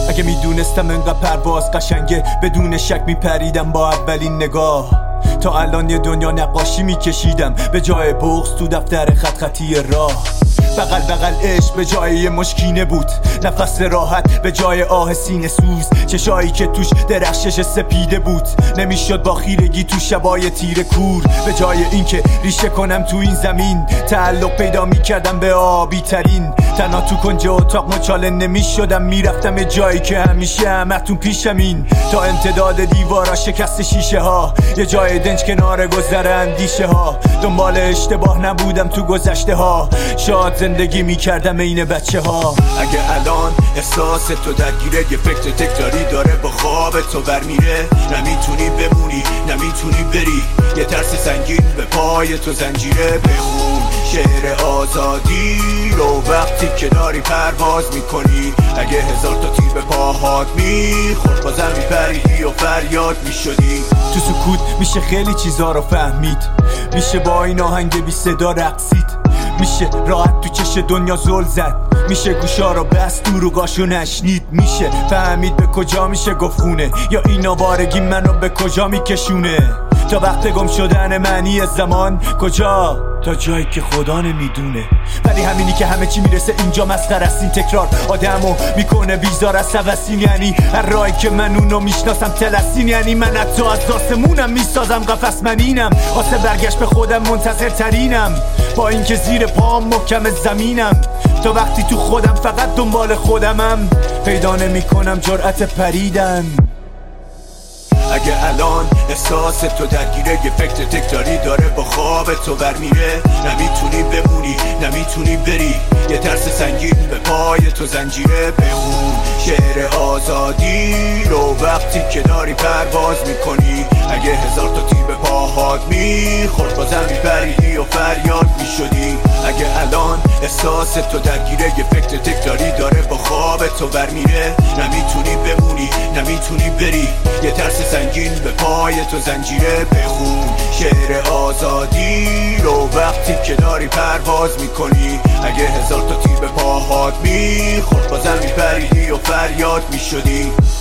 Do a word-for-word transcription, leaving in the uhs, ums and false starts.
اگه میدونستم انقدر پرواز قشنگه بدون شک میپریدم با اولین نگاه. تا الان یه دنیا نقاشی میکشیدم به جای بغض تو دفتر خط خطی راه. بغل بغل عشق به جای یه مشکینه بود، نفس راحت به جای آه سینه سوز، چشایی که توش درخشش سپیده بود. نمیشد با خیرگی تو شبای تیر کور، به جای اینکه ریشه کنم تو این زمین تعلق پیدا میکردم به آبی ترین. تنها تو کنج اتاق مچاله نمیشدم، میرفتم یه جایی که همیشه همتون پیشمین. تا امتداد دیوارا شکست شیشه ها، یه جای دنج کنار گذر اندیشه ها. دنبال اشتباه نبودم تو گذشته ها، شاد زندگی میکردم این بچه ها. اگه الان احساس تو درگیره، یه فکر تکراری داره با خواب تو برمیره، نمیتونی بمونی نمیتونی بری، یه ترس سنگین به پای تو زنجیره. بخون شعر آزادی رو وقتی که داری پرواز میکنی، اگه هزار تا تیر به پاهات میخورد بازم میپریدی و فریاد میشدی. تو سکوت میشه خیلی چیزا رو فهمید، میشه با این آهنگ بی صدا رقصید، میشه راحت تو چش دنیا زل زد، میشه گوشا رو بست دور و گاشو نشنید، میشه فهمید به کجا میشه گفت خونه، یا این آوارگی منو به کجا میکشونه. تا وقت گم شدن معنی زمان کجا؟ تا جایی که خدا نمیدونه. ولی همینی که همه چی میرسه اینجا مسخره است. این تکرار آدمو میکنه بیزار از سوسین، یعنی هر راهی که من اونو میشناسم تلسین، یعنی من حتی از آسمونم میسازم قفس منینم، واسه برگشت به خودم منتظر ترینم، با اینکه زیر پام محکم زمینم. تا وقتی تو خودم فقط دنبال خودمم، پیدا نمیکنم جرأت پریدن. اگه الان احساس تو درگیره، یه فکر تکراری داره با خواب تو برمیره، نمیتونی بمونی نمیتونی بری، یه ترس سنگین به پای تو زنجیره. بخون شعر آزادی رو وقتی که داری پرواز میکنی، اگه هزار تا تیر به پاهات میخورد بازم میپریدی و فریاد میشدی. اگه الان احساس تو درگیره، یه فکر تکراری داره با خواب تو برمیره، نمیتونی بمونی نمیتونی بری، یه ترس سنگین به پای تو زنجیره. بخون شعر آزادی رو وقتی که داری پرواز میکنی، اگه هزار تا تیر به پاهات میخورد بازم میپریدی و فریاد میشدی.